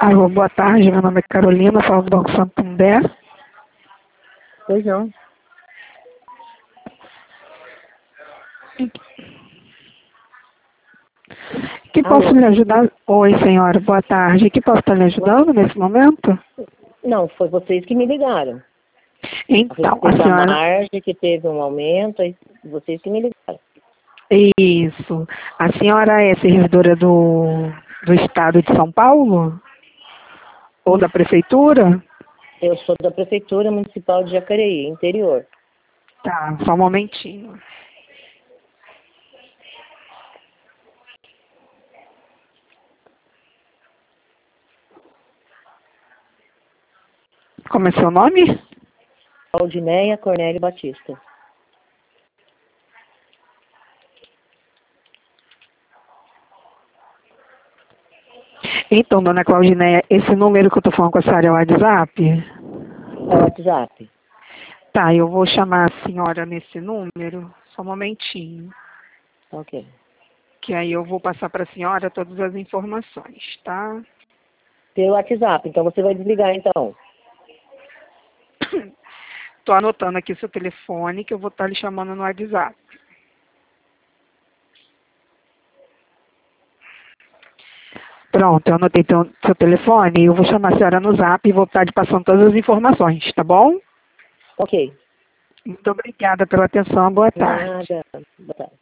Alô, boa tarde, meu nome é Carolina, falo do Banco Santander. Pois não. Que posso Alô? lhe ajudar? Oi, senhora, boa tarde. Que posso estar lhe ajudando nesse momento? Não, foi vocês que me ligaram. A Então, a respeito da senhora... margem, que teve um aumento, aí vocês que me ligaram. Isso. A senhora é servidora do Estado de São Paulo? Ou da Prefeitura? Eu sou da Prefeitura Municipal de Jacareí, interior. Tá, só um momentinho. Como é seu nome? Aldineia Cornélio Batista. Então, dona Claudineia, esse número que eu tô falando com a senhora é o WhatsApp? É o WhatsApp. Tá, eu vou chamar a senhora nesse número, só um momentinho. Ok. Que aí eu vou passar para a senhora todas as informações, tá? Pelo WhatsApp, então você vai desligar então. Tô anotando aqui seu telefone, que eu vou estar lhe chamando no WhatsApp. Pronto, eu anotei seu telefone e eu vou chamar a senhora no Zap e vou estar lhe passando todas as informações, tá bom? Ok. Muito obrigada pela atenção, boa tarde. Nada. Boa tarde.